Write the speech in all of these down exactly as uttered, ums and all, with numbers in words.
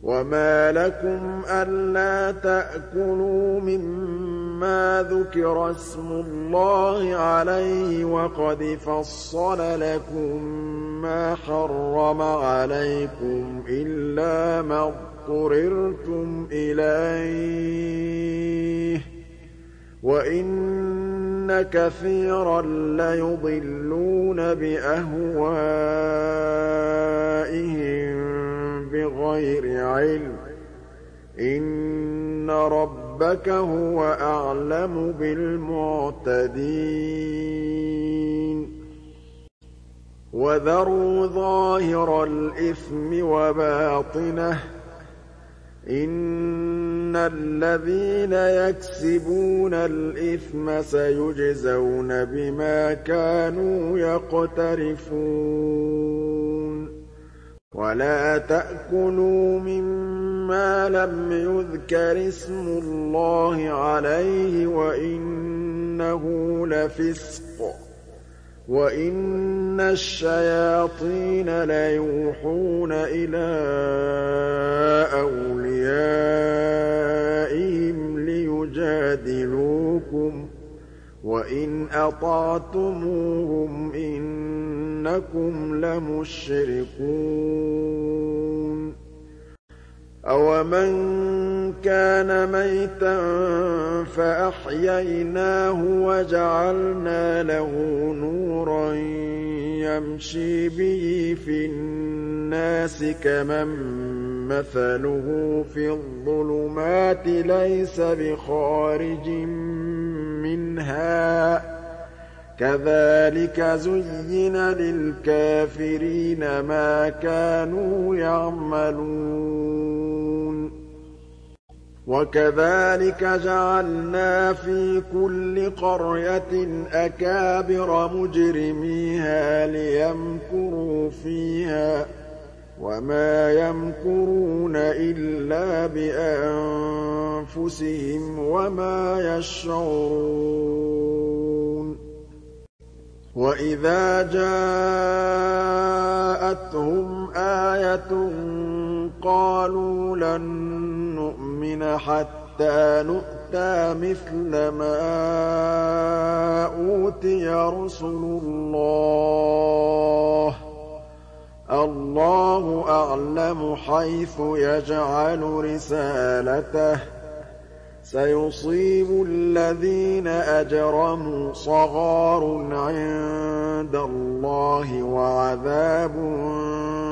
وَمَا لَكُمْ أَلَّا تَأْكُلُوا مِمَّا ذُكِرَ اسْمُ اللَّهِ عَلَيْهِ وَقَدْ فَصَّلَ لَكُم مَّا حَرَّمَ عَلَيْكُمْ إِلَّا مَا اضْطُرِرْتُمْ إِلَيْهِ ۗ وَإِنَّ كَثِيرًا لَّيُضِلُّونَ بِأَهْوَائِهِم بِغَيْرِ عِلْمٍ ۗ إِنَّ رَبَّكَ هُوَ أَعْلَمُ بِالْمُعْتَدِينَ وَذَرُوا ظَاهِرَ الْإِثْمِ وَبَاطِنَهُ ۚ إِنَّ الَّذِينَ يَكْسِبُونَ الْإِثْمَ سَيُجْزَوْنَ بِمَا كَانُوا يَقْتَرِفُونَ وَلَا تَأْكُلُوا مِمَّا لَمْ يُذْكَرِ اسْمُ اللَّهِ عَلَيْهِ وَإِنَّهُ لَفِسْقٌ ۗ وَإِنَّ الشَّيَاطِينَ لَيُوحُونَ إِلَىٰ أَوْلِيَائِهِمْ لِيُجَادِلُوكُمْ ۖ وَإِنْ أَطَعْتُمُوهُمْ إِنَّكُمْ لَمُشْرِكُونَ أَوَمَن كَانَ مَيْتًا فَأَحْيَيْنَاهُ وَجَعَلْنَا لَهُ نُورًا يَمْشِي بِهِ فِي النَّاسِ كَمَن مَّثَلُهُ فِي الظُّلُمَاتِ لَيْسَ بِخَارِجٍ مِّنْهَا ۚ كَذَٰلِكَ زُيِّنَ لِلْكَافِرِينَ مَا كَانُوا يَعْمَلُونَ وَكَذَٰلِكَ جَعَلْنَا فِي كُلِّ قَرْيَةٍ أَكَابِرَ مُجْرِمِيهَا لِيَمْكُرُوا فِيهَا ۖ وَمَا يَمْكُرُونَ إِلَّا بِأَنفُسِهِمْ وَمَا يَشْعُرُونَ وَإِذَا جَاءَتْهُمْ آيَةٌ قَالُوا لَن نُّؤْمِنَ حَتَّىٰ نُؤْتَىٰ مِثْلَ مَا أُوتِيَ رُسُلُ اللَّهِ ۘ اللَّهُ أَعْلَمُ حَيْثُ يَجْعَلُ رِسَالَتَهُ ۗ سَيُصِيبُ الَّذِينَ أَجْرَمُوا صَغَارٌ عِندَ اللَّهِ وَعَذَابٌ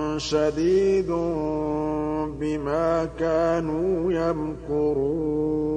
شَدِيدٌ بِمَا كَانُوا يَمْكُرُونَ